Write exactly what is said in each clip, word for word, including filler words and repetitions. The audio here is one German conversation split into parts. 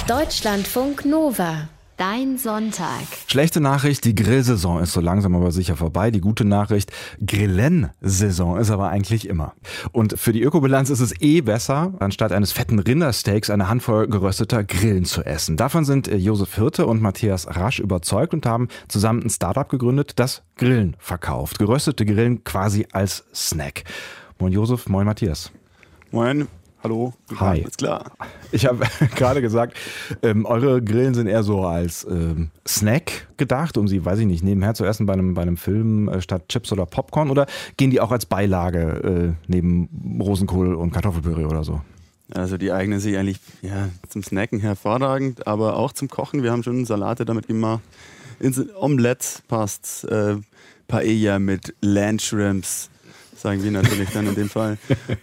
Deutschlandfunk Nova. Dein Sonntag. Schlechte Nachricht, die Grillsaison ist so langsam aber sicher vorbei. Die gute Nachricht, Grillen-Saison ist aber eigentlich immer. Und für die Ökobilanz ist es eh besser, anstatt eines fetten Rindersteaks eine Handvoll gerösteter Grillen zu essen. Davon sind Josef Hirte und Matthias Rasch überzeugt und haben zusammen ein Startup gegründet, das Grillen verkauft. Geröstete Grillen quasi als Snack. Moin Josef, moin Matthias. Moin. Hallo. Hi. Ist klar. Ich habe gerade gesagt, ähm, eure Grillen sind eher so als ähm, Snack gedacht, um sie, weiß ich nicht, nebenher zu essen bei einem, bei einem Film äh, statt Chips oder Popcorn, oder gehen die auch als Beilage äh, neben Rosenkohl und Kartoffelpüree oder so? Also die eignen sich eigentlich ja, zum Snacken hervorragend, aber auch zum Kochen. Wir haben schon Salate damit gemacht. Ins Omelette passt, äh, Paella mit Landshrimps. Sagen wir natürlich dann in dem Fall.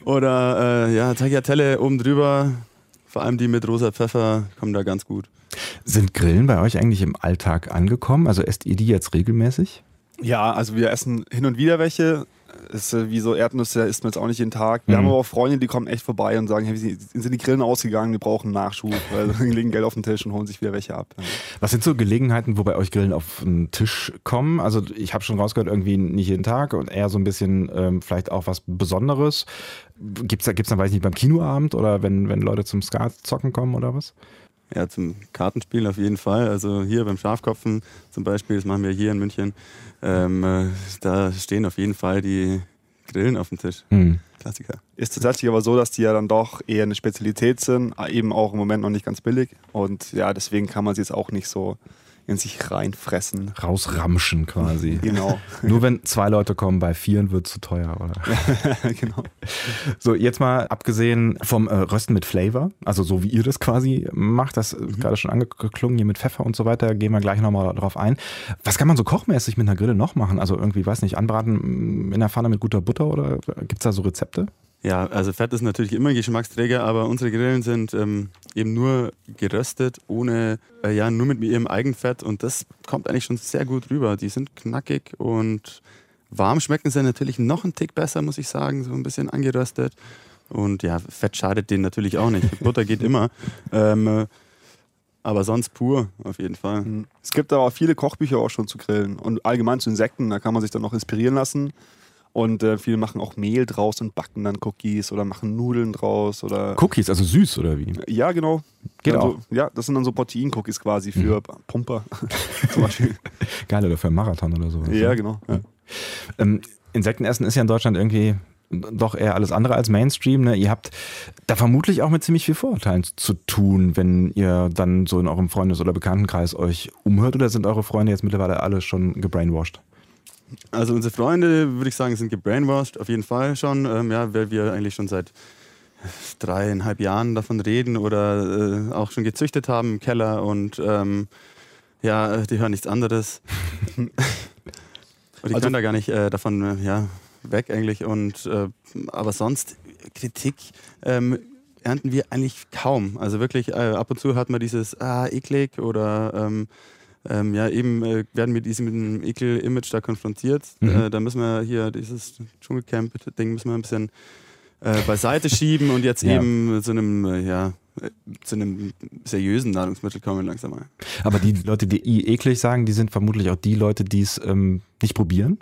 Oder äh, ja, Tagliatelle oben drüber, vor allem die mit rosa Pfeffer, kommen da ganz gut. Sind Grillen bei euch eigentlich im Alltag angekommen? Also esst ihr die jetzt regelmäßig? Ja, also wir essen hin und wieder welche. Ist äh, wie so Erdnüsse, isst man jetzt auch nicht jeden Tag. Wir Mhm. haben aber auch Freunde, die kommen echt vorbei und sagen, hey, wie sind die Grillen ausgegangen, die brauchen Nachschub, weil die legen Geld auf den Tisch und holen sich wieder welche ab. Was sind so Gelegenheiten, wo bei euch Grillen auf den Tisch kommen? Also ich habe schon rausgehört, irgendwie nicht jeden Tag und eher so ein bisschen ähm, vielleicht auch was Besonderes. Gibt's da, gibt's dann, weiß ich nicht, beim Kinoabend oder wenn, wenn Leute zum Skat zocken kommen oder was? Ja, zum Kartenspielen auf jeden Fall. Also hier beim Schafkopfen zum Beispiel, das machen wir hier in München. Ähm, äh, da stehen auf jeden Fall die Grillen auf dem Tisch. Hm. Klassiker. Ist tatsächlich aber so, dass die ja dann doch eher eine Spezialität sind, eben auch im Moment noch nicht ganz billig. Und ja, deswegen kann man sie jetzt auch nicht so in sich reinfressen. Rausramschen quasi. Genau. Nur wenn zwei Leute kommen, bei vieren wird es zu teuer, oder? Genau. So, jetzt mal abgesehen vom äh, Rösten mit Flavor, also so wie ihr das quasi macht, das ist gerade schon angeklungen, hier mit Pfeffer und so weiter, gehen wir gleich nochmal drauf ein. Was kann man so kochmäßig mit einer Grille noch machen? Also irgendwie, weiß nicht, anbraten in der Pfanne mit guter Butter oder gibt es da so Rezepte? Ja, also Fett ist natürlich immer ein Geschmacksträger, aber unsere Grillen sind ähm, eben nur geröstet, ohne, äh, ja, nur mit ihrem Eigenfett und das kommt eigentlich schon sehr gut rüber. Die sind knackig und warm schmecken sie natürlich noch einen Tick besser, muss ich sagen, so ein bisschen angeröstet. Und ja, Fett schadet denen natürlich auch nicht. Butter geht immer, ähm, aber sonst pur auf jeden Fall. Es gibt aber auch viele Kochbücher auch schon zu Grillen und allgemein zu Insekten, da kann man sich dann noch inspirieren lassen. Und äh, viele machen auch Mehl draus und backen dann Cookies oder machen Nudeln draus. Oder Cookies, also süß oder wie? ja, genau. Geht also, auch. Ja, das sind dann so Protein-Cookies quasi für mhm. Pumper zum Beispiel. Geil, oder für einen Marathon oder sowas. Ja, genau. Ja. Ähm, Insektenessen ist ja in Deutschland irgendwie doch eher alles andere als Mainstream. Ne? Ihr habt da vermutlich auch mit ziemlich viel Vorurteilen zu tun, wenn ihr dann so in eurem Freundes- oder Bekanntenkreis euch umhört, oder sind eure Freunde jetzt mittlerweile alle schon gebrainwashed? Also unsere Freunde, würde ich sagen, sind gebrainwashed, auf jeden Fall schon, ähm, ja, weil wir eigentlich schon seit dreieinhalb Jahren davon reden oder äh, auch schon gezüchtet haben im Keller und ähm, ja, die hören nichts anderes. Und ich Also- kann da gar nicht äh, davon äh, ja, weg eigentlich. Und, äh, aber sonst, Kritik ähm, ernten wir eigentlich kaum. Also wirklich, äh, ab und zu hat man dieses, ah, eklig oder ähm, Ähm, ja, eben äh, werden wir diesem Ekel-Image da konfrontiert. Mhm. Äh, da müssen wir hier dieses Dschungelcamp-Ding müssen wir ein bisschen äh, beiseite schieben und jetzt Ja. eben zu einem, äh, ja, äh, zu einem seriösen Nahrungsmittel kommen langsam mal. Aber die Leute, die i eklig sagen, die sind vermutlich auch die Leute, die es ähm, nicht probieren?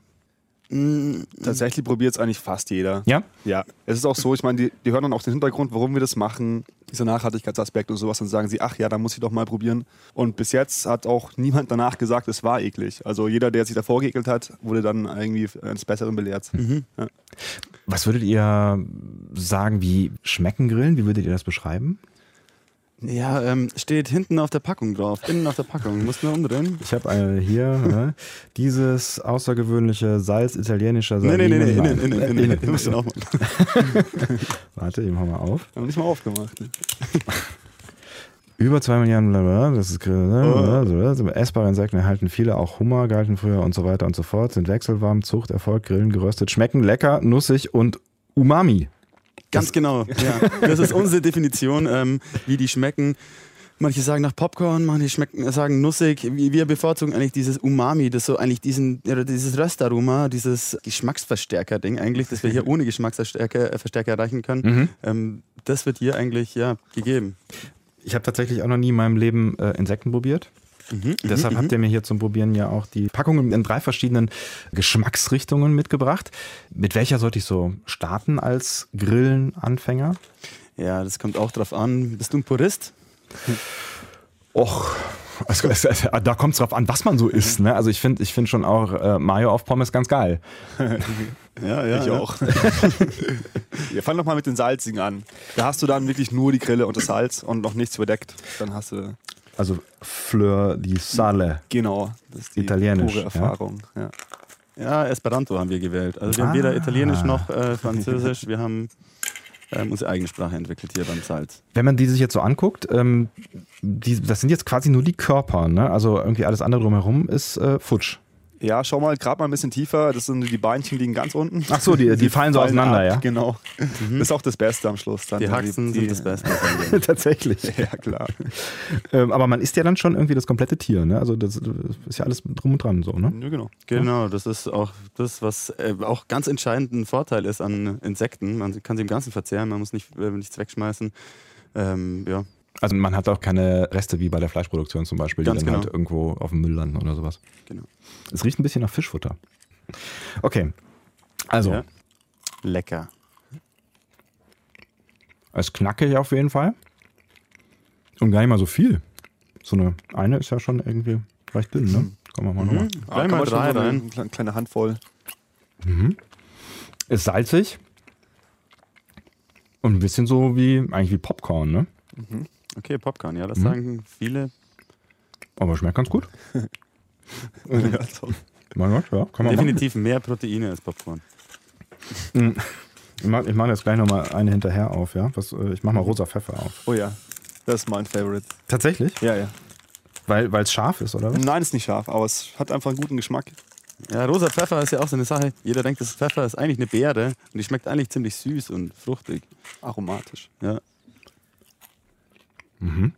Mm, Tatsächlich probiert es eigentlich fast jeder. Ja? Ja, es ist auch so, ich meine, die, die hören dann auch den Hintergrund, warum wir das machen, dieser Nachhaltigkeitsaspekt und sowas, und sagen sie, ach ja, da muss ich doch mal probieren. Und bis jetzt hat auch niemand danach gesagt, es war eklig. Also jeder, der sich davor geekelt hat, wurde dann irgendwie eines Besseren belehrt. Mhm. Ja. Was würdet ihr sagen, wie schmecken Grillen? Wie würdet ihr das beschreiben? Ja, ähm, steht hinten auf der Packung drauf, innen auf der Packung, musst nur umdrehen. Ich habe äh, hier ne, dieses außergewöhnliche Salz italienischer Nee, nee, nee, nee, Sardinen. innen, innen, innen, innen. Musst du auch machen. Warte, eben haben wir auf. Haben wir nicht mal aufgemacht. Ne? Über zwei Milliarden, blablabla, das ist Grill, oh. Essbare Insekten erhalten viele, auch Hummer galten früher und so weiter und so fort, sind wechselwarm, Zucht, Erfolg, Grillen, geröstet, schmecken lecker, nussig und Umami. Ganz Das- genau, ja. Das ist unsere Definition, ähm, wie die schmecken. Manche sagen nach Popcorn, manche schmecken, sagen nussig. Wir bevorzugen eigentlich dieses Umami, das so eigentlich diesen, oder dieses Röstaroma, dieses Geschmacksverstärker-Ding eigentlich, das wir hier ohne Geschmacksverstärker äh, Verstärker erreichen können. Mhm. Ähm, das wird hier eigentlich ja gegeben. Ich habe tatsächlich auch noch nie in meinem Leben äh, Insekten probiert. Mhm, Deshalb habt ihr mir hier zum Probieren ja auch die Packungen in drei verschiedenen Geschmacksrichtungen mitgebracht. Mit welcher sollte ich so starten als Grillenanfänger? Ja, das kommt auch drauf an. Bist du ein Purist? Och, also, also, also, da kommt es drauf an, was man so isst. Ne? Also ich finde ich find schon auch äh, Mayo auf Pommes ganz geil. Ja, ja, ich ja. auch. Wir fangen doch mal mit den Salzigen an. Da hast du dann wirklich nur die Grille und das Salz und noch nichts überdeckt. Dann hast du... Also Fleur di Sale. Genau, das ist die Italienisch, pure Erfahrung. Ja? Ja. ja, Esperanto haben wir gewählt. Also wir haben ah. weder Italienisch noch äh, Französisch. Wir haben ähm, unsere eigene Sprache entwickelt hier beim Salz. Wenn man die sich jetzt so anguckt, ähm, die, das sind jetzt quasi nur die Körper, ne? Also irgendwie alles andere drumherum ist äh, futsch. Ja, schau mal, gerade mal ein bisschen tiefer. Das sind die Beinchen, liegen ganz unten. Ach so, die, die, die fallen so fallen auseinander, ab, ja? Genau. Mhm. Das ist auch das Beste am Schluss. Dann die Haxen die, sind das Beste. Tatsächlich. Ja, klar. ähm, aber man isst ja dann schon irgendwie das komplette Tier, ne? Also das ist ja alles drum und dran so, ne? Ja, genau. Genau, das ist auch das, was äh, auch ganz entscheidend ein Vorteil ist an Insekten. Man kann sie im Ganzen verzehren, man muss nicht, äh, nichts wegschmeißen. Ähm, ja. Also man hat auch keine Reste wie bei der Fleischproduktion zum Beispiel, Ganz die dann genau. halt irgendwo auf dem Müll landen oder sowas. Genau. Es riecht ein bisschen nach Fischfutter. Okay, also. Ja. Lecker. Es ist knackig auf jeden Fall. Und gar nicht mal so viel. So eine eine ist ja schon irgendwie recht dünn, ne? Kommen wir mal nochmal. Mhm. Gleich mal drei rein. Eine kleine Handvoll. Mhm. Ist salzig. Und ein bisschen so wie, eigentlich wie Popcorn, ne? Mhm. Okay, Popcorn, ja, das Mhm. sagen viele. Aber schmeckt ganz gut. Ja, toll. Mein Gott, ja, kann man Definitiv mehr Proteine als Popcorn. machen. Ich mache ich mach jetzt gleich nochmal eine hinterher auf, ja? Was, äh, ich mache mal rosa Pfeffer auf. Oh ja, das ist mein Favorite. Tatsächlich? Ja, ja. Weil es scharf ist, oder was? Nein, ist nicht scharf, aber es hat einfach einen guten Geschmack. Ja, rosa Pfeffer ist ja auch so eine Sache. Jeder denkt, das Pfeffer ist eigentlich eine Beere und die schmeckt eigentlich ziemlich süß und fruchtig. Aromatisch. Ja. Mhm.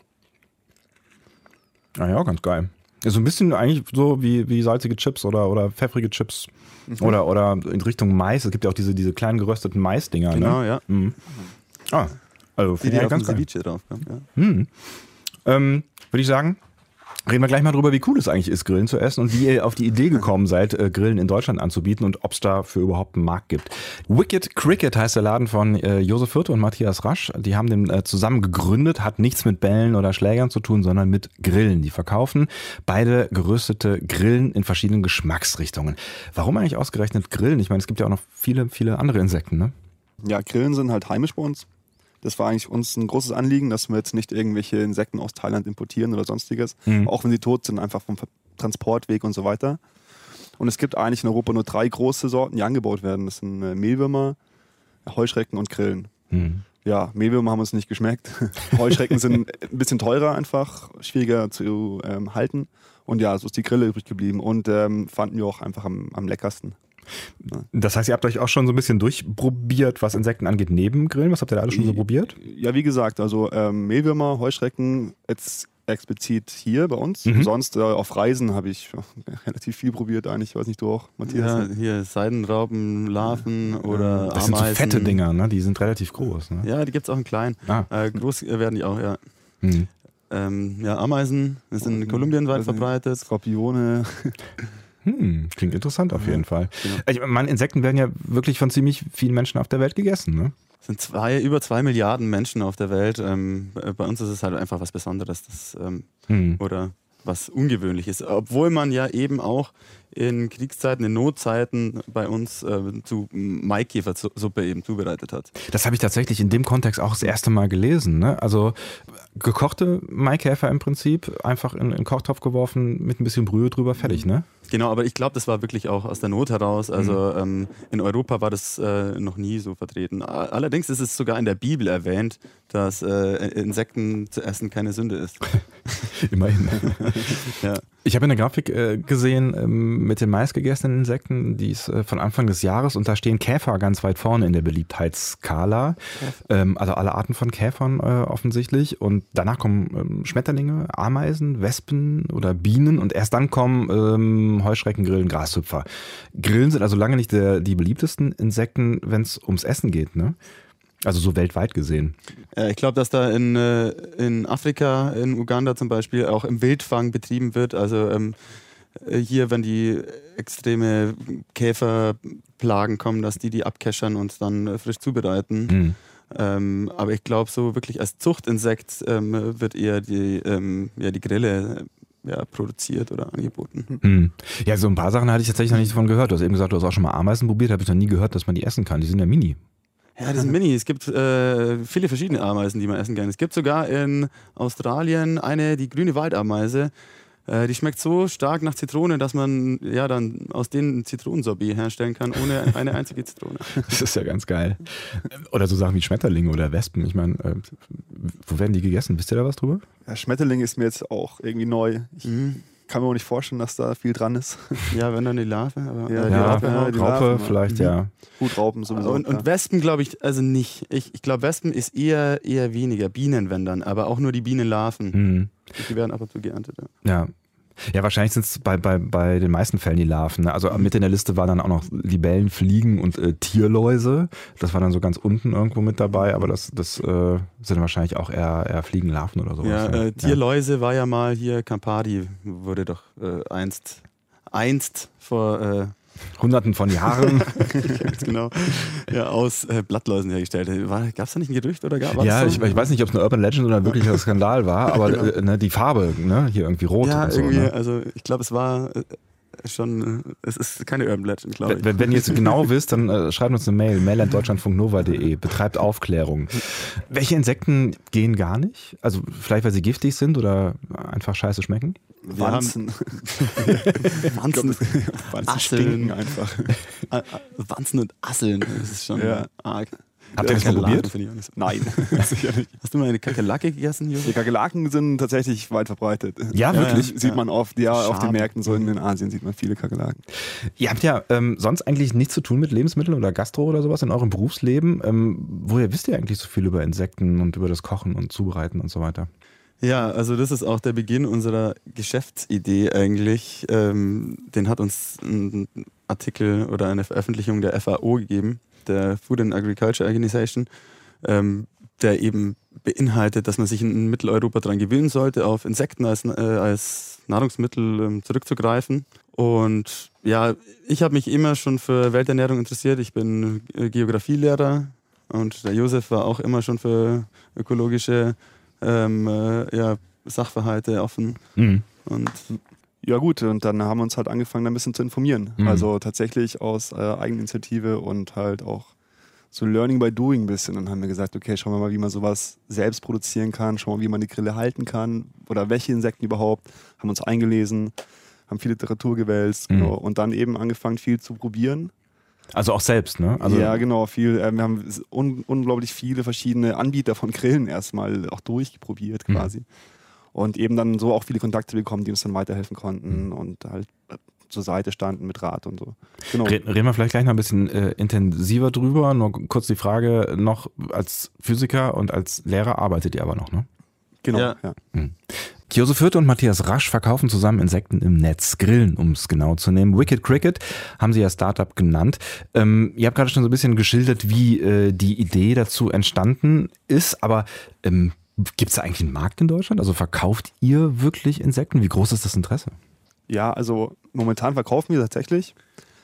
Ah ja, ganz geil. Ist so ein bisschen eigentlich so wie, wie salzige Chips oder, oder pfeffrige Chips. Mhm. Oder, oder in Richtung Mais. Es gibt ja auch diese, diese kleinen gerösteten Mais-Dinger. Genau, ne? ja. Mhm. Ah, also Die, finde die ich auf dem ganz geil. Ceviche drauf kommen. Ja. Hm. Ähm, Würde ich sagen, reden wir gleich mal drüber, wie cool es eigentlich ist, Grillen zu essen und wie ihr auf die Idee gekommen seid, äh, Grillen in Deutschland anzubieten und ob es dafür überhaupt einen Markt gibt. Wicked Cricket heißt der Laden von äh, Josef Hirte und Matthias Rasch. Die haben den äh, zusammen gegründet, hat nichts mit Bällen oder Schlägern zu tun, sondern mit Grillen. Die verkaufen beide geröstete Grillen in verschiedenen Geschmacksrichtungen. Warum eigentlich ausgerechnet Grillen? Ich meine, es gibt ja auch noch viele, viele andere Insekten, ne? Ja, Grillen sind halt heimisch bei uns. Das war eigentlich uns ein großes Anliegen, dass wir jetzt nicht irgendwelche Insekten aus Thailand importieren oder sonstiges. Mhm. Auch wenn sie tot sind, einfach vom Transportweg und so weiter. Und es gibt eigentlich in Europa nur drei große Sorten, die angebaut werden. Das sind Mehlwürmer, Heuschrecken und Grillen. Mhm. Ja, Mehlwürmer haben uns nicht geschmeckt. Heuschrecken sind ein bisschen teurer einfach, schwieriger zu ähm, halten. Und ja, so ist die Grille übrig geblieben und ähm, fanden wir auch einfach am, am leckersten. Das heißt, ihr habt euch auch schon so ein bisschen durchprobiert, was Insekten angeht, neben Grillen? Was habt ihr da alles schon so probiert? Ja, wie gesagt, also ähm, Mehlwürmer, Heuschrecken, jetzt explizit hier bei uns. Mhm. Sonst äh, auf Reisen habe ich ja, relativ viel probiert eigentlich. Ich weiß nicht, du auch, Matthias? Ja, hier Seidenraupen, Larven oder Das Ameisen. sind so fette Dinger, ne? Die sind relativ groß. Ne? Ja, die gibt es auch in klein. Ah. Äh, groß werden die auch, ja. Mhm. Ähm, ja, Ameisen sind in Kolumbien weit verbreitet. Skorpione. Hm, klingt interessant auf ja, jeden Fall. Genau. Ich meine, Insekten werden ja wirklich von ziemlich vielen Menschen auf der Welt gegessen, ne? Es sind zwei, über zwei Milliarden Menschen auf der Welt. Ähm, bei uns ist es halt einfach was Besonderes das, ähm, hm. oder was Ungewöhnliches. Obwohl man ja eben auch in Kriegszeiten, in Notzeiten bei uns äh, zu Maikäfersuppe eben zubereitet hat. Das habe ich tatsächlich in dem Kontext auch das erste Mal gelesen. Ne? Also gekochte Maikäfer im Prinzip, einfach in einen Kochtopf geworfen, mit ein bisschen Brühe drüber, fertig, ne? Genau, aber ich glaube, das war wirklich auch aus der Not heraus. Also ähm, in Europa war das äh, noch nie so vertreten. Allerdings ist es sogar in der Bibel erwähnt, dass äh, Insekten zu essen keine Sünde ist. Immerhin. Ja. Ich habe eine Grafik äh, gesehen ähm, mit den meistgegessenen Insekten, die ist äh, von Anfang des Jahres und da stehen Käfer ganz weit vorne in der Beliebtheitsskala. Ähm, also alle Arten von Käfern äh, offensichtlich. Und danach kommen ähm, Schmetterlinge, Ameisen, Wespen oder Bienen und erst dann kommen ähm, Heuschrecken, Grillen, Grashüpfer. Grillen sind also lange nicht der, die beliebtesten Insekten, wenn es ums Essen geht, ne? Also so weltweit gesehen. Ja, ich glaube, dass da in, äh, in Afrika, in Uganda zum Beispiel, auch im Wildfang betrieben wird. Also ähm, hier, wenn die extreme Käferplagen kommen, dass die die abkeschern und dann äh, frisch zubereiten. Mhm. Ähm, aber ich glaube, so wirklich als Zuchtinsekt ähm, wird eher die, ähm, ja, die Grille ja, produziert oder angeboten. Mhm. Ja, so ein paar Sachen hatte ich tatsächlich noch nicht davon gehört. Du hast eben gesagt, du hast auch schon mal Ameisen probiert, habe ich noch nie gehört, dass man die essen kann. Die sind ja mini. Ja, die sind mini. Es gibt äh, viele verschiedene Ameisen, die man essen kann. Es gibt sogar in Australien eine, die grüne Waldameise. Äh, die schmeckt so stark nach Zitrone, dass man ja dann aus denen ein Zitronensorbet herstellen kann, ohne eine einzige Zitrone. Das ist ja ganz geil. Oder so Sachen wie Schmetterlinge oder Wespen. Ich meine, äh, wo werden die gegessen? Wisst ihr da was drüber? Ja, Schmetterling ist mir jetzt auch irgendwie neu. Ich Mhm. kann mir auch nicht vorstellen, dass da viel dran ist. Ja, wenn dann die Larve. Aber, Ja, äh, die Ja, Raupe, ja, die Raupe Larven, vielleicht, ja. ja. Hutraupen sowieso. und, und ja. Wespen glaube ich, also nicht. Ich, ich glaube, Wespen ist eher, eher weniger. Bienen, wenn dann, aber auch nur die Bienenlarven. Mhm. Die werden ab und zu geerntet. Ja. Ja. Ja, wahrscheinlich sind es bei, bei, bei den meisten Fällen die Larven. Ne? Also mit in der Liste waren dann auch noch Libellen, Fliegen und äh, Tierläuse. Das war dann so ganz unten irgendwo mit dabei, aber das, das äh, sind wahrscheinlich auch eher, eher Fliegenlarven oder sowas. Ja, ja. äh, Tierläuse war ja mal hier, Campari wurde doch äh, einst, einst vor äh, Hunderten von Jahren. ganz genau ja, aus äh, Blattläusen hergestellt. Gab es da nicht ein Gerücht oder gab Ja, so? ich, ich weiß nicht, ob es eine Urban Legend oder ein wirklicher Skandal war, aber Genau. äh, ne, die Farbe, ne, hier irgendwie rot Ja, und so. irgendwie, Ne? also ich glaube, es war äh, schon, äh, es ist keine Urban Legend, glaube ich. Wenn, wenn ihr es genau wisst, dann äh, schreibt uns eine Mail, mail at deutschlandfunk nova punkt de, betreibt Aufklärung. Welche Insekten gehen gar nicht? Also vielleicht, weil sie giftig sind oder einfach scheiße schmecken? Wir haben- Wanzen. Wanzen, Wanzen Asseln. stinken einfach. äh, äh, Wanzen und Asseln, das ist schon Ja. arg. Habt ihr das mal Kakerlaken probiert? finde ich auch nicht so. Nein, sicher nicht. Hast du mal eine Kakerlake gegessen, Die Josef? Kakerlaken sind tatsächlich weit verbreitet. Ja, Ja, wirklich? ja. Sieht man oft, ja, auf den Schade. Märkten, so in den Asien sieht man viele Kakerlaken. Ihr habt ja ähm, sonst eigentlich nichts zu tun mit Lebensmitteln oder Gastro oder sowas in eurem Berufsleben. Ähm, woher wisst ihr eigentlich so viel über Insekten und über das Kochen und Zubereiten und so weiter? Ja, also das ist auch der Beginn unserer Geschäftsidee eigentlich. Ähm, den hat uns ein Artikel oder eine Veröffentlichung der F A O gegeben, der Food and Agriculture Organization, ähm, der eben beinhaltet, dass man sich in Mitteleuropa daran gewöhnen sollte, auf Insekten als, äh, als Nahrungsmittel ähm, zurückzugreifen. Und ja, ich habe mich immer schon für Welternährung interessiert. Ich bin äh, Geografielehrer und der Josef war auch immer schon für ökologische ähm, äh, ja, Sachverhalte offen. Mhm. Und Ja gut, und dann haben wir uns halt angefangen, da ein bisschen zu informieren. Mhm. Also tatsächlich aus äh, Eigeninitiative und halt auch so Learning by Doing ein bisschen. Dann haben wir gesagt, okay, schauen wir mal, wie man sowas selbst produzieren kann, schauen wir mal, wie man die Grille halten kann oder welche Insekten überhaupt. Haben uns eingelesen, haben viel Literatur gewälzt, Mhm. genau. Und dann eben angefangen, viel zu probieren. Also auch selbst, ne? Also, ja, genau, viel. Äh, wir haben un unglaublich viele verschiedene Anbieter von Grillen erstmal auch durchprobiert Mhm. quasi. Und eben dann so auch viele Kontakte bekommen, die uns dann weiterhelfen konnten und halt äh, zur Seite standen mit Rat und so. Genau. Reden reden wir vielleicht gleich noch ein bisschen äh, intensiver drüber. Nur kurz die Frage noch, als Physiker und als Lehrer arbeitet ihr aber noch, ne? Genau, Ja. ja. Josef Hürth und Matthias Rasch verkaufen zusammen Insekten im Netz. Grillen, um es genau zu nehmen. Wicked Cricket haben sie ja Startup genannt. Ähm, ihr habt gerade schon so ein bisschen geschildert, wie äh, die Idee dazu entstanden ist, aber ähm, gibt es da eigentlich einen Markt in Deutschland? Also verkauft ihr wirklich Insekten? Wie groß ist das Interesse? Ja, also momentan verkaufen wir tatsächlich,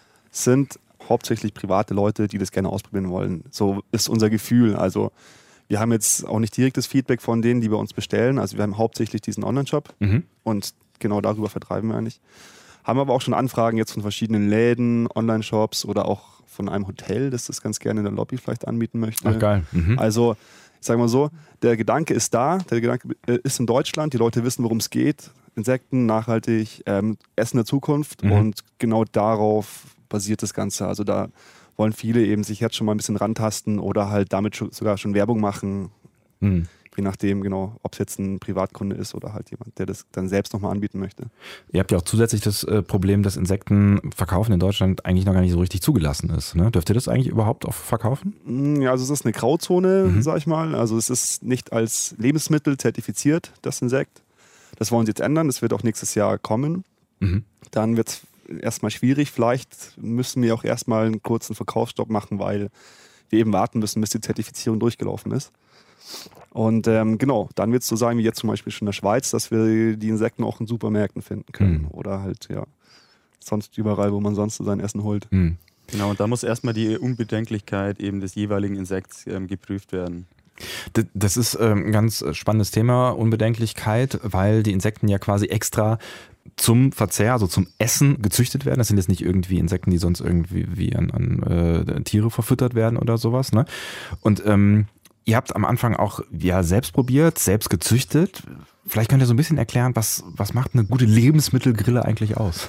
sind hauptsächlich private Leute, die das gerne ausprobieren wollen. So ist unser Gefühl. Also wir haben jetzt auch nicht direktes Feedback von denen, die bei uns bestellen. Also wir haben hauptsächlich diesen Online-Shop Mhm. und genau darüber vertreiben wir eigentlich. Haben aber auch schon Anfragen jetzt von verschiedenen Läden, Online-Shops oder auch von einem Hotel, das das ganz gerne in der Lobby vielleicht anbieten möchte. Ach geil. Mhm. Also ich sage mal so, der Gedanke ist da, der Gedanke äh, ist in Deutschland, die Leute wissen, worum es geht. Insekten, nachhaltig, ähm, Essen der Zukunft Mhm. und genau darauf basiert das Ganze. Also da wollen viele eben sich jetzt schon mal ein bisschen rantasten oder halt damit schon, sogar schon Werbung machen, Mhm. je nachdem genau, ob es jetzt ein Privatkunde ist oder halt jemand, der das dann selbst nochmal anbieten möchte. Ihr habt ja auch zusätzlich das äh, Problem, dass Insektenverkaufen in Deutschland eigentlich noch gar nicht so richtig zugelassen ist. Ne? Dürft ihr das eigentlich überhaupt auch verkaufen? Mm, Ja, also es ist eine Grauzone, Mhm. sag ich mal. Also es ist nicht als Lebensmittel zertifiziert, das Insekt. Das wollen sie jetzt ändern, das wird auch nächstes Jahr kommen. Mhm. Dann wird es erstmal schwierig. Vielleicht müssen wir auch erstmal einen kurzen Verkaufsstopp machen, weil wir eben warten müssen, bis die Zertifizierung durchgelaufen ist. Und ähm, genau, dann wird es so sein wie jetzt zum Beispiel schon in der Schweiz, dass wir die Insekten auch in Supermärkten finden können. Mhm. Oder halt, ja, sonst überall, wo man sonst so sein Essen holt. Mhm. Genau, und da muss erstmal die Unbedenklichkeit eben des jeweiligen Insekts ähm, geprüft werden. D- Das ist ähm, ein ganz spannendes Thema, Unbedenklichkeit, weil die Insekten ja quasi extra zum Verzehr, also zum Essen gezüchtet werden. Das sind jetzt nicht irgendwie Insekten, die sonst irgendwie wie an, an äh, Tiere verfüttert werden oder sowas. Ne? Und ähm, ihr habt am Anfang auch ja, selbst probiert, selbst gezüchtet. Vielleicht könnt ihr so ein bisschen erklären, was, was macht eine gute Lebensmittelgrille eigentlich aus?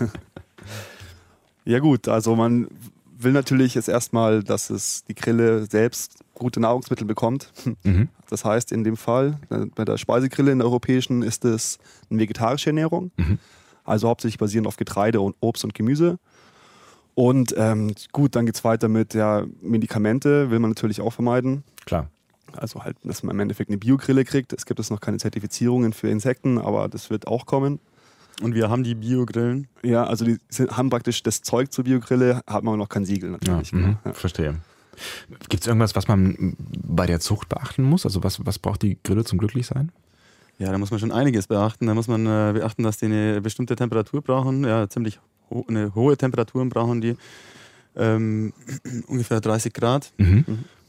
Ja gut, also man will natürlich jetzt erstmal, dass es die Grille selbst gute Nahrungsmittel bekommt. Mhm. Das heißt in dem Fall, bei der Speisegrille in der europäischen ist es eine vegetarische Ernährung, Mhm. also hauptsächlich basierend auf Getreide und Obst und Gemüse. Und ähm, gut, dann geht es weiter mit ja, Medikamente, will man natürlich auch vermeiden. Klar. Also halt, dass man im Endeffekt eine Biogrille kriegt. Es gibt jetzt noch keine Zertifizierungen für Insekten, aber das wird auch kommen. Und wir haben die Biogrillen. Ja, also die sind, haben praktisch das Zeug zur Biogrille, haben aber noch kein Siegel Ja, natürlich. mhm. Genau, ja. Verstehe. Gibt es irgendwas, was man bei der Zucht beachten muss? Also was, was braucht die Grille zum Glücklichsein? Ja, da muss man schon einiges beachten. Da muss man äh, beachten, dass die eine bestimmte Temperatur brauchen. Ja, ziemlich ho- eine hohe Temperaturen brauchen die. Ähm, ungefähr dreißig Grad. Mhm.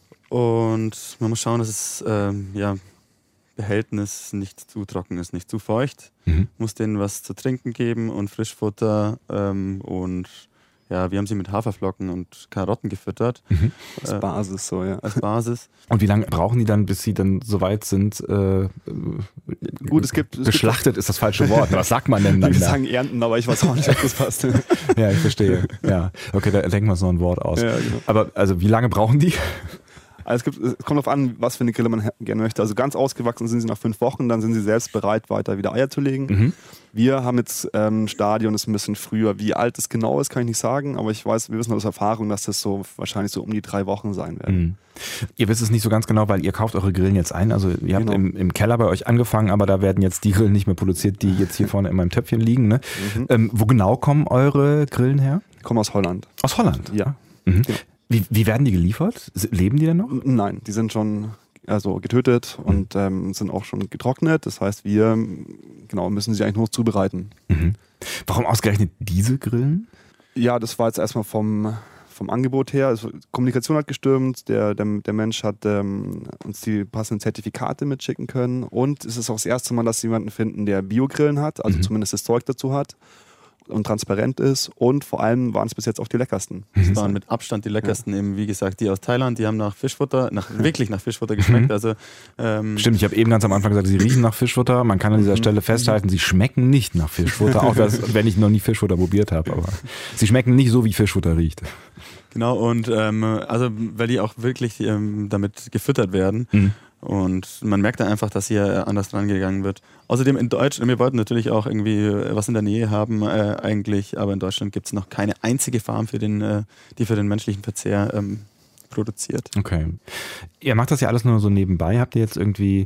Und man muss schauen, dass das ähm, ja, Behältnis nicht zu trocken ist, nicht zu feucht. Mhm. Muss denen was zu trinken geben und Frischfutter. Ähm, und ja, wir haben sie mit Haferflocken und Karotten gefüttert Mhm. Als äh, Basis so, ja. als Basis. Und wie lange brauchen die dann, bis sie dann so weit sind? Äh, Gut, es gibt- es geschlachtet ist das falsche Wort. Was sagt man denn dann Wir da? sagen Ernten, aber ich weiß auch nicht, ob das passt. Ja, ich verstehe. Ja, okay, da denken wir uns noch ein Wort aus. Ja, genau. Aber also, wie lange brauchen die? Also es, gibt, es kommt darauf an, was für eine Grille man he- gerne möchte. Also ganz ausgewachsen sind sie nach fünf Wochen, dann sind sie selbst bereit, weiter wieder Eier zu legen. Mhm. Wir haben jetzt ähm, Stadion, ist ein bisschen früher. Wie alt es genau ist, kann ich nicht sagen, aber ich weiß, wir wissen aus Erfahrung, dass das so wahrscheinlich so um die drei Wochen sein werden. Mhm. Ihr wisst es nicht so ganz genau, weil ihr kauft eure Grillen jetzt ein. Also ihr habt Genau. im, im Keller bei euch angefangen, aber da werden jetzt die Grillen nicht mehr produziert, die jetzt hier vorne in meinem Töpfchen liegen. Ne? Mhm. Ähm, wo genau kommen eure Grillen her? Ich komme aus Holland. Aus Holland? Ja. Mhm. Genau. Wie, wie werden die geliefert? S- Leben die denn noch? N- Nein, die sind schon also getötet und ähm, sind auch schon getrocknet. Das heißt, wir genau, müssen sie eigentlich nur zubereiten. Mhm. Warum ausgerechnet diese Grillen? Ja, das war jetzt erstmal vom, vom Angebot her. Also, Kommunikation hat gestimmt, der, der, der Mensch hat ähm, uns die passenden Zertifikate mitschicken können und es ist auch das erste Mal, dass sie jemanden finden, der Biogrillen hat, also Mhm. zumindest das Zeug dazu hat und transparent ist und vor allem waren es bis jetzt auch die leckersten. Das waren mit Abstand die leckersten, eben wie gesagt, die aus Thailand, die haben nach Fischfutter, nach, wirklich nach Fischfutter geschmeckt. Also, ähm, Stimmt, ich habe eben ganz am Anfang gesagt, sie riechen nach Fischfutter. Man kann an dieser Stelle festhalten, sie schmecken nicht nach Fischfutter, auch das, wenn ich noch nie Fischfutter probiert habe. Aber sie schmecken nicht so, wie Fischfutter riecht. Genau, und ähm, also weil die auch wirklich ähm, damit gefüttert werden. Mhm. Und man merkt dann einfach, dass hier anders rangegangen wird. Außerdem in Deutschland, wir wollten natürlich auch irgendwie was in der Nähe haben äh, eigentlich, aber in Deutschland gibt es noch keine einzige Farm, für den, äh, die für den menschlichen Verzehr ähm, produziert. Okay. Ihr macht das ja alles nur so nebenbei. Habt ihr jetzt irgendwie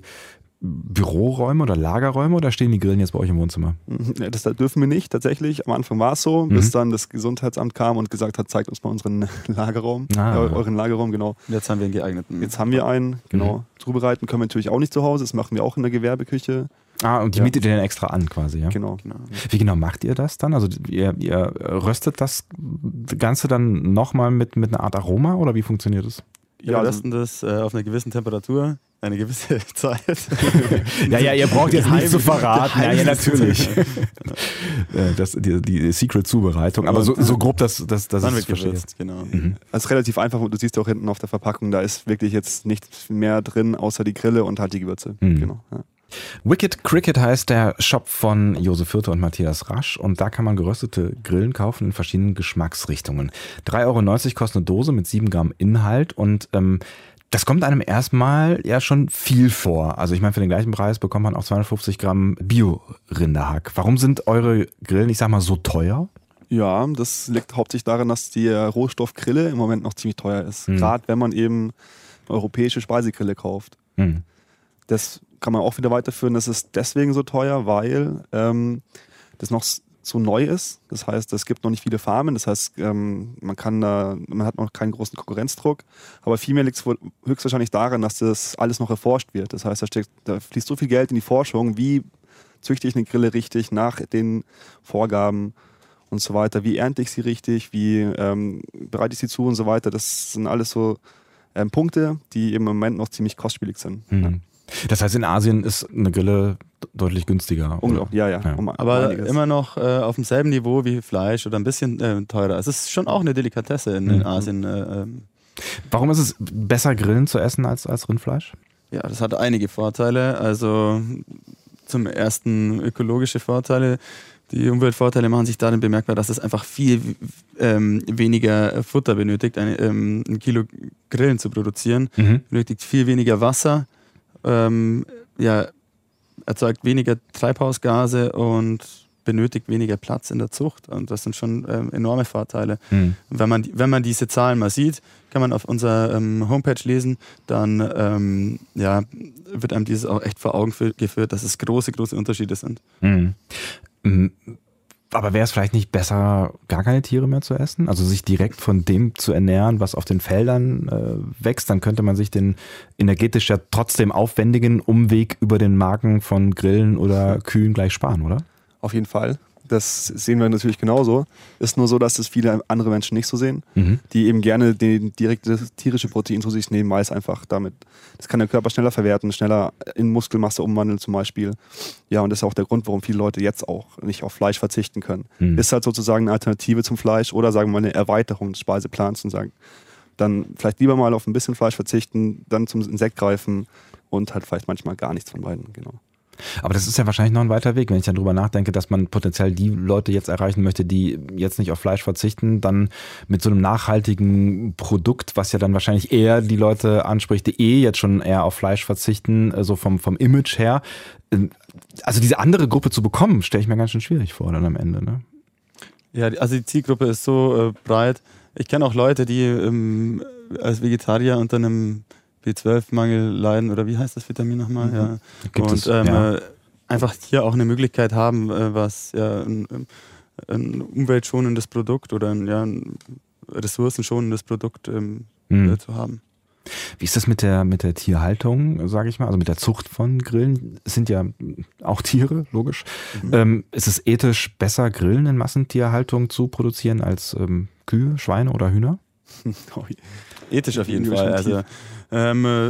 Büroräume oder Lagerräume oder stehen die Grillen jetzt bei euch im Wohnzimmer? Ja, das dürfen wir nicht, tatsächlich. Am Anfang war es so, Mhm. bis dann das Gesundheitsamt kam und gesagt hat, zeigt uns mal unseren Lagerraum, Ah. äh, euren Lagerraum, genau. Jetzt haben wir einen geeigneten. Jetzt haben wir einen, genau. Mhm. Zubereiten können wir natürlich auch nicht zu Hause, das machen wir auch in der Gewerbeküche. Ah, und die Ja. mietet ihr dann extra an quasi, ja? Genau. Genau. Wie genau macht ihr das dann? Also ihr, ihr röstet das Ganze dann nochmal mit, mit einer Art Aroma oder wie funktioniert das? Wir Ja, also- rösten das äh, auf einer gewissen Temperatur, eine gewisse Zeit. Ja, ja, ihr braucht jetzt nicht zu verraten. Ja, ja, natürlich. Äh, Äh, das, die, die Secret-Zubereitung. Aber so, so grob, dass, dass, dass Dann ich wird es verstehe. gewürzt, genau. Mhm. Es ist relativ einfach, du siehst ja auch hinten auf der Verpackung, da ist wirklich jetzt nichts mehr drin, außer die Grille und halt die Gewürze. Mhm. Genau. Ja. Wicked Cricket heißt der Shop von Josef Fürte und Matthias Rasch und da kann man geröstete Grillen kaufen in verschiedenen Geschmacksrichtungen. drei Euro neunzig kostet eine Dose mit sieben Gramm Inhalt und ähm, das kommt einem erstmal ja schon viel vor. Also ich meine, für den gleichen Preis bekommt man auch zweihundertfünfzig Gramm Bio-Rinderhack. Warum sind eure Grillen, ich sag mal, so teuer? Ja, das liegt hauptsächlich daran, dass die Rohstoff Grille im Moment noch ziemlich teuer ist. Mhm. Gerade wenn man eben eine europäische Speisegrille kauft. Hm. Das kann man auch wieder weiterführen. Das ist deswegen so teuer, weil ähm, das noch s- so neu ist. Das heißt, es gibt noch nicht viele Farmen. Das heißt, ähm, man kann da, man hat noch keinen großen Konkurrenzdruck. Aber vielmehr liegt es höchstwahrscheinlich daran, dass das alles noch erforscht wird. Das heißt, da, steckt, da fließt so viel Geld in die Forschung, wie züchte ich eine Grille richtig nach den Vorgaben und so weiter. Wie ernte ich sie richtig? Wie ähm, bereite ich sie zu und so weiter? Das sind alles so ähm, Punkte, die im Moment noch ziemlich kostspielig sind. Mhm. Ja. Das heißt, in Asien ist eine Grille deutlich günstiger. Unglaublich, ja, ja. ja. Um, Aber einiges. immer noch äh, auf demselben Niveau wie Fleisch oder ein bisschen äh, teurer. Es ist schon auch eine Delikatesse in, in Mhm. Asien. Äh, ähm. Warum ist es besser, Grillen zu essen als, als Rindfleisch? Ja, das hat einige Vorteile. Also zum ersten ökologische Vorteile. Die Umweltvorteile machen sich darin bemerkbar, dass es einfach viel ähm, weniger Futter benötigt, ein, ähm, ein Kilo Grillen zu produzieren. Mhm. Benötigt viel weniger Wasser, ähm, ja, erzeugt weniger Treibhausgase und benötigt weniger Platz in der Zucht. Und das sind schon ähm, enorme Vorteile. Mhm. Wenn man, wenn man diese Zahlen mal sieht, kann man auf unserer ähm, Homepage lesen, dann ähm, ja, wird einem dieses auch echt vor Augen für, geführt, dass es große, große Unterschiede sind. Mhm. Mhm. Aber wäre es vielleicht nicht besser, gar keine Tiere mehr zu essen? Also sich direkt von dem zu ernähren, was auf den Feldern äh, wächst? Dann könnte man sich den energetisch ja trotzdem aufwendigen Umweg über den Magen von Grillen oder Kühen gleich sparen, oder? Auf jeden Fall. Das sehen wir natürlich genauso. Ist nur so, dass das viele andere Menschen nicht so sehen, Mhm. die eben gerne den direkte tierische Protein zu sich nehmen, weil es einfach damit, das kann der Körper schneller verwerten, schneller in Muskelmasse umwandeln zum Beispiel. Ja, und das ist auch der Grund, warum viele Leute jetzt auch nicht auf Fleisch verzichten können. Mhm. Ist halt sozusagen eine Alternative zum Fleisch oder sagen wir mal eine Erweiterung des Speiseplans und sagen, dann vielleicht lieber mal auf ein bisschen Fleisch verzichten, dann zum Insekt greifen und halt vielleicht manchmal gar nichts von beiden, genau. Aber das ist ja wahrscheinlich noch ein weiter Weg, wenn ich dann drüber nachdenke, dass man potenziell die Leute jetzt erreichen möchte, die jetzt nicht auf Fleisch verzichten, dann mit so einem nachhaltigen Produkt, was ja dann wahrscheinlich eher die Leute anspricht, die eh jetzt schon eher auf Fleisch verzichten, so vom, vom Image her. Also diese andere Gruppe zu bekommen, stelle ich mir ganz schön schwierig vor dann am Ende, ne? Ja, also die Zielgruppe ist so äh, breit. Ich kenne auch Leute, die ähm, als Vegetarier unter einem B zwölf Mangel leiden, oder wie heißt das Vitamin nochmal? Mhm. Ja. Gibt und es, ähm, ja. äh, einfach hier auch eine Möglichkeit haben, äh, was ja, ein, ein umweltschonendes Produkt oder ein, ja, ein ressourcenschonendes Produkt ähm, Mhm. äh, zu haben. Wie ist das mit der, mit der Tierhaltung, sage ich mal, also mit der Zucht von Grillen? Es sind ja auch Tiere, logisch. Mhm. Ähm, ist es ethisch besser, Grillen in Massentierhaltung zu produzieren als ähm, Kühe, Schweine oder Hühner? Ethisch auf jeden Ja, Fall. definitiv. Also ähm, äh,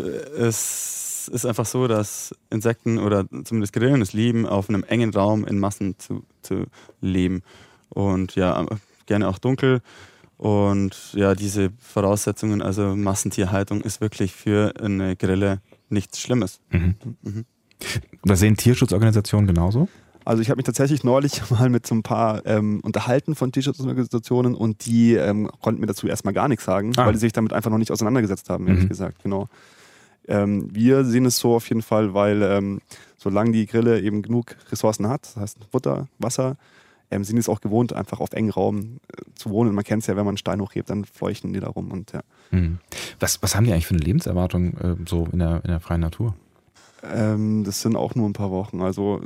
es ist einfach so, dass Insekten oder zumindest Grillen es lieben, auf einem engen Raum in Massen zu, zu leben. Und ja, gerne auch dunkel. Und ja, diese Voraussetzungen, also Massentierhaltung, ist wirklich für eine Grille nichts Schlimmes. Mhm. Mhm. Oder sehen Tierschutzorganisationen genauso? Also ich habe mich tatsächlich neulich mal mit so ein paar ähm, unterhalten von Tierschutzorganisationen und die ähm, konnten mir dazu erstmal gar nichts sagen, Ah. weil die sich damit einfach noch nicht auseinandergesetzt haben, ehrlich Mhm. gesagt, genau. Ähm, wir sehen es so auf jeden Fall, weil ähm, solange die Grille eben genug Ressourcen hat, das heißt Futter, Wasser, ähm, sind die es auch gewohnt, einfach auf engen Raum äh, zu wohnen. Und man kennt es ja, wenn man einen Stein hochhebt, dann fleuchten die da rum. Und, ja. Mhm. Was, was haben die eigentlich für eine Lebenserwartung äh, so in der, in der freien Natur? ähm, das sind auch nur ein paar Wochen, also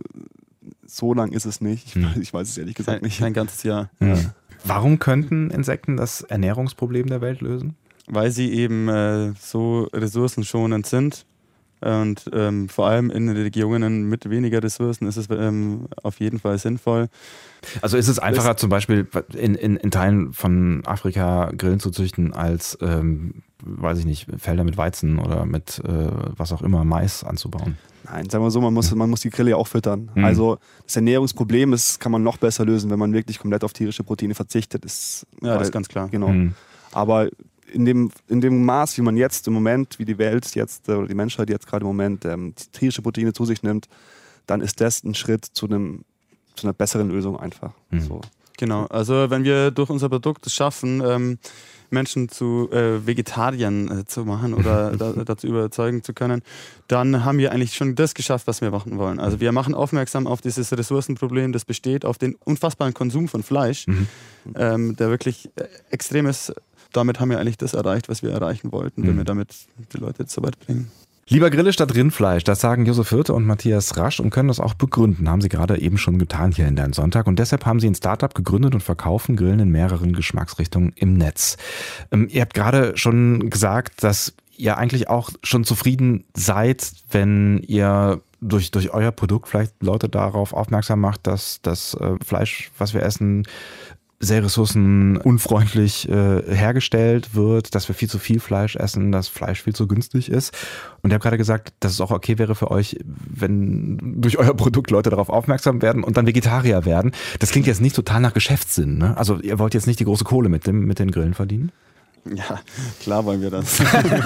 so lang ist es nicht. Ich, Mhm. ich weiß es ehrlich gesagt Kein, nicht. kein ganzes Jahr. Ja. Warum könnten Insekten das Ernährungsproblem der Welt lösen? Weil sie eben äh, so ressourcenschonend sind. Und ähm, vor allem in Regionen mit weniger Ressourcen ist es ähm, auf jeden Fall sinnvoll. Also ist es einfacher, zum Beispiel in, in, in Teilen von Afrika Grillen zu züchten, als, ähm, weiß ich nicht, Felder mit Weizen oder mit äh, was auch immer, Mais anzubauen? Nein, sagen wir so, man muss, man muss die Grille ja auch füttern. Mhm. Also das Ernährungsproblem ist, kann man noch besser lösen, wenn man wirklich komplett auf tierische Proteine verzichtet. Ist, Ja, weil, das ist ganz klar. Genau. Mhm. Aber in dem, in dem Maß, wie man jetzt im Moment, wie die Welt jetzt äh, oder die Menschheit jetzt gerade im Moment ähm, tierische Proteine zu sich nimmt, dann ist das ein Schritt zu, einem, zu einer besseren Lösung einfach. Mhm. So. Genau, also wenn wir durch unser Produkt es schaffen, ähm, Menschen zu äh, Vegetariern äh, zu machen oder da, dazu überzeugen zu können, dann haben wir eigentlich schon das geschafft, was wir machen wollen. Also wir machen aufmerksam auf dieses Ressourcenproblem, das besteht, auf den unfassbaren Konsum von Fleisch, Mhm. ähm, der wirklich äh, extrem ist. Damit haben wir eigentlich das erreicht, was wir erreichen wollten, wenn Mhm. wir damit die Leute jetzt so weit bringen. Lieber Grille statt Rindfleisch, das sagen Josef Hirte und Matthias Rasch und können das auch begründen, haben sie gerade eben schon getan hier in Dein Sonntag. Und deshalb haben sie ein Startup gegründet und verkaufen Grillen in mehreren Geschmacksrichtungen im Netz. Ähm, ihr habt gerade schon gesagt, dass ihr eigentlich auch schon zufrieden seid, wenn ihr durch, durch euer Produkt vielleicht Leute darauf aufmerksam macht, dass das äh, Fleisch, was wir essen, sehr ressourcenunfreundlich äh, hergestellt wird, dass wir viel zu viel Fleisch essen, dass Fleisch viel zu günstig ist. Und ihr habt gerade gesagt, dass es auch okay wäre für euch, wenn durch euer Produkt Leute darauf aufmerksam werden und dann Vegetarier werden. Das klingt jetzt nicht total nach Geschäftssinn, ne? Also ihr wollt jetzt nicht die große Kohle mit dem mit den Grillen verdienen? Ja, klar wollen wir das.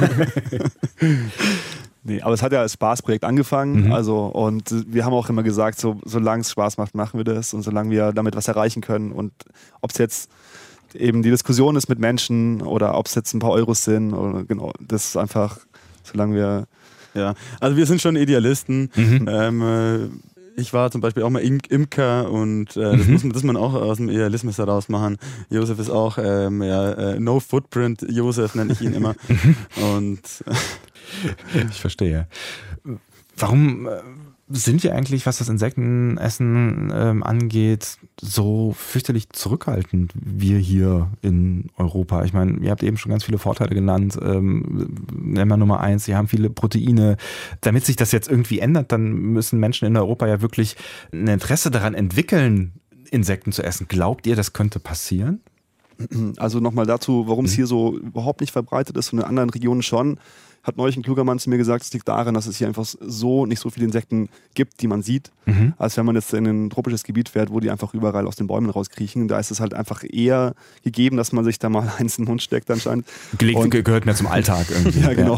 Nee, aber es hat ja als Spaßprojekt angefangen, Mhm. also und wir haben auch immer gesagt, so, solange es Spaß macht, machen wir das und solange wir damit was erreichen können und ob es jetzt eben die Diskussion ist mit Menschen oder ob es jetzt ein paar Euros sind oder genau, das ist einfach, solange wir... Ja, also wir sind schon Idealisten. Mhm. Ähm, äh, ich war zum Beispiel auch mal Im Imker und äh, das Mhm. muss man, das man auch aus dem Idealismus heraus machen. Josef ist auch ähm, ja, äh, No Footprint Josef, nenne ich ihn immer. Und Ich verstehe. Warum äh, sind wir eigentlich, was das Insektenessen ähm, angeht, so fürchterlich zurückhaltend, wir hier in Europa? Ich meine, ihr habt eben schon ganz viele Vorteile genannt. Ähm, nennen wir Nummer eins, sie haben viele Proteine. Damit sich das jetzt irgendwie ändert, dann müssen Menschen in Europa ja wirklich ein Interesse daran entwickeln, Insekten zu essen. Glaubt ihr, das könnte passieren? Also nochmal dazu, warum es Mhm. hier so überhaupt nicht verbreitet ist und in anderen Regionen schon, hat neulich ein kluger Mann zu mir gesagt, es liegt daran, dass es hier einfach so nicht so viele Insekten gibt, die man sieht, Mhm. als wenn man jetzt in ein tropisches Gebiet fährt, wo die einfach überall aus den Bäumen rauskriechen. Da ist es halt einfach eher gegeben, dass man sich da mal eins in den Mund steckt anscheinend. Gelegt Und- gehört mehr zum Alltag irgendwie. Ja, genau.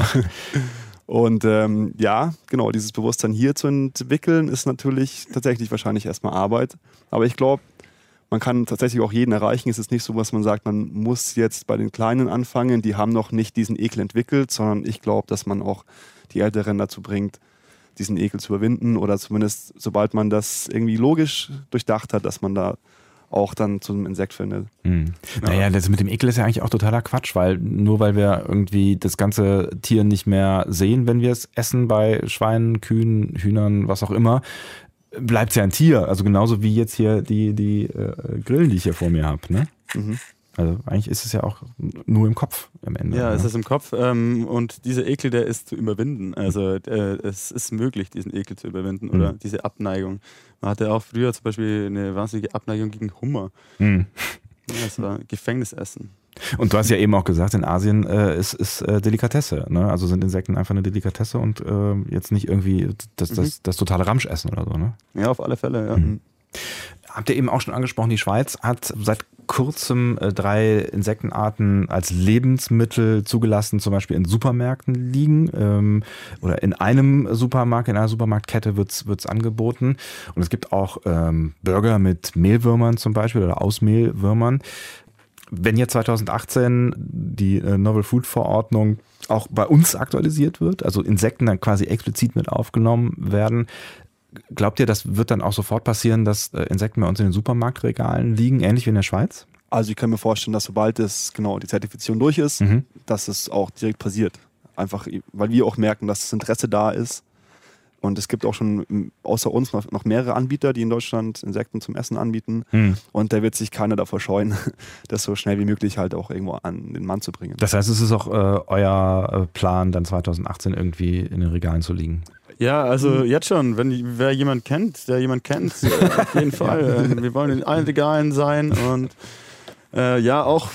Und ähm, ja, genau, dieses Bewusstsein hier zu entwickeln, ist natürlich tatsächlich wahrscheinlich erstmal Arbeit. Aber ich glaube, man kann tatsächlich auch jeden erreichen. Es ist nicht so, was man sagt, man muss jetzt bei den Kleinen anfangen, die haben noch nicht diesen Ekel entwickelt, sondern ich glaube, dass man auch die Älteren dazu bringt, diesen Ekel zu überwinden oder zumindest, sobald man das irgendwie logisch durchdacht hat, dass man da auch dann zum Insekt findet. Hm. Naja, das mit dem Ekel ist ja eigentlich auch totaler Quatsch, weil nur weil wir irgendwie das ganze Tier nicht mehr sehen, wenn wir es essen, bei Schweinen, Kühen, Hühnern, was auch immer, bleibt es ja ein Tier. Also genauso wie jetzt hier die, die äh, Grillen, die ich hier vor mir habe. Ne? Mhm. Also eigentlich ist es ja auch nur im Kopf am Ende. ja, ne? es ist im Kopf ähm, und dieser Ekel, der ist zu überwinden. Also äh, es ist möglich, diesen Ekel zu überwinden oder Mhm. diese Abneigung. Man hatte auch früher zum Beispiel eine wahnsinnige Abneigung gegen Hummer. Hm. Ja, das war Gefängnisessen. Und du hast ja eben auch gesagt, in Asien äh, ist, ist äh, Delikatesse. Ne? Also sind Insekten einfach eine Delikatesse und äh, jetzt nicht irgendwie das, das, das, das totale Ramschessen oder so. Ne? Ja, auf alle Fälle, ja. Mhm. Habt ihr eben auch schon angesprochen, die Schweiz hat seit kurzem äh, drei Insektenarten als Lebensmittel zugelassen, zum Beispiel in Supermärkten liegen ähm, oder in einem Supermarkt, in einer Supermarktkette wird es angeboten. Und es gibt auch ähm, Burger mit Mehlwürmern zum Beispiel oder aus Mehlwürmern. Wenn jetzt zwanzig achtzehn die äh, Novel Food Verordnung auch bei uns aktualisiert wird, also Insekten dann quasi explizit mit aufgenommen werden, glaubt ihr, das wird dann auch sofort passieren, dass äh, Insekten bei uns in den Supermarktregalen liegen, ähnlich wie in der Schweiz? Also ich kann mir vorstellen, dass sobald es genau die Zertifizierung durch ist, Mhm. dass es auch direkt passiert. Einfach, weil wir auch merken, dass das Interesse da ist. Und es gibt auch schon m, außer uns noch, noch mehrere Anbieter, die in Deutschland Insekten zum Essen anbieten. Hm. Und da wird sich keiner davor scheuen, das so schnell wie möglich halt auch irgendwo an den Mann zu bringen. Das heißt, es ist auch äh, euer äh, Plan, dann zwanzig achtzehn irgendwie in den Regalen zu liegen. Ja, also jetzt schon, wenn wer jemand kennt, der jemand kennt, äh, auf jeden Fall. Äh, wir wollen in allen Regalen sein und äh, ja, auch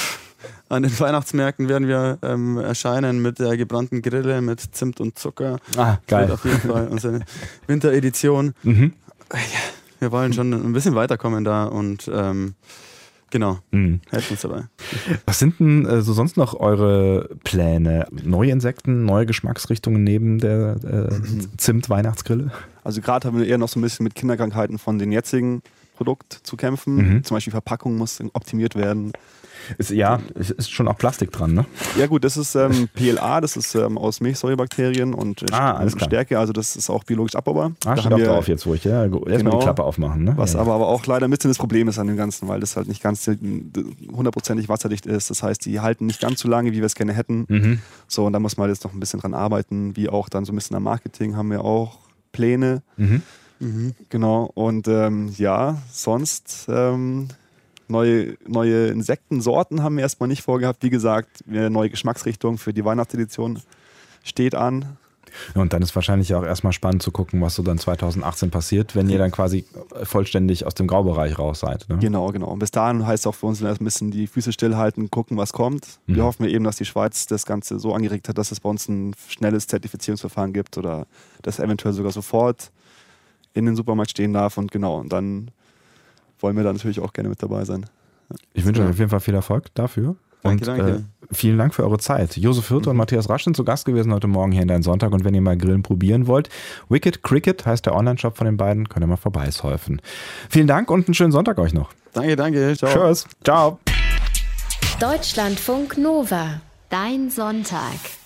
an den Weihnachtsmärkten werden wir ähm, erscheinen mit der gebrannten Grille, mit Zimt und Zucker. Ah, Das wird auf jeden Fall unsere Winteredition. Mhm. Wir wollen schon ein bisschen weiterkommen da und ähm, genau, Mhm. helft uns dabei. Was sind denn äh, so sonst noch eure Pläne? Neue Insekten, neue Geschmacksrichtungen neben der äh, Zimt-Weihnachtsgrille? Also gerade haben wir eher noch so ein bisschen mit Kinderkrankheiten von den jetzigen Produkt zu kämpfen. Mhm. Zum Beispiel Verpackung muss optimiert werden. Ist, ja, es ist schon auch Plastik dran, ne? Ja gut, das ist ähm, P L A, das ist ähm, aus Milchsäurebakterien und äh, Ah, alles klar. Stärke, also das ist auch biologisch abbaubar. Ah, Da steht haben auch wir- drauf jetzt, wo ich, ja, erstmal Genau. die Klappe aufmachen, ne? Was ja, aber, aber auch leider ein bisschen das Problem ist an dem Ganzen, weil das halt nicht ganz hundertprozentig wasserdicht ist. Das heißt, die halten nicht ganz so lange, wie wir es gerne hätten. Mhm. So, und da muss man jetzt noch ein bisschen dran arbeiten, wie auch dann so ein bisschen am Marketing haben wir auch Pläne. Mhm. Mhm. Genau, und ähm, ja, sonst ähm, neue, neue Insektensorten haben wir erstmal nicht vorgehabt. Wie gesagt, eine neue Geschmacksrichtung für die Weihnachtsedition steht an. Ja, und dann ist wahrscheinlich auch erstmal spannend zu gucken, was so dann zwanzig achtzehn passiert, wenn ihr dann quasi vollständig aus dem Graubereich raus seid. Ne? Genau, genau. Und bis dahin heißt auch für uns erst ein bisschen die Füße stillhalten, gucken, was kommt. Mhm. Wir hoffen eben, dass die Schweiz das Ganze so angeregt hat, dass es bei uns ein schnelles Zertifizierungsverfahren gibt oder das eventuell sogar sofort in den Supermarkt stehen darf. Und genau, und dann wollen wir da natürlich auch gerne mit dabei sein. Ich wünsche euch auf jeden Fall viel Erfolg dafür. Danke, und danke. Äh, vielen Dank für eure Zeit. Josef Hirte und Matthias Rasch sind zu Gast gewesen heute Morgen hier in Dein Sonntag. Und wenn ihr mal Grillen probieren wollt, Wicked Cricket heißt der Online-Shop von den beiden, könnt ihr mal vorbeisurfen. Vielen Dank und einen schönen Sonntag euch noch. Danke, danke. Ciao. Tschüss. Ciao. Deutschlandfunk Nova. Dein Sonntag.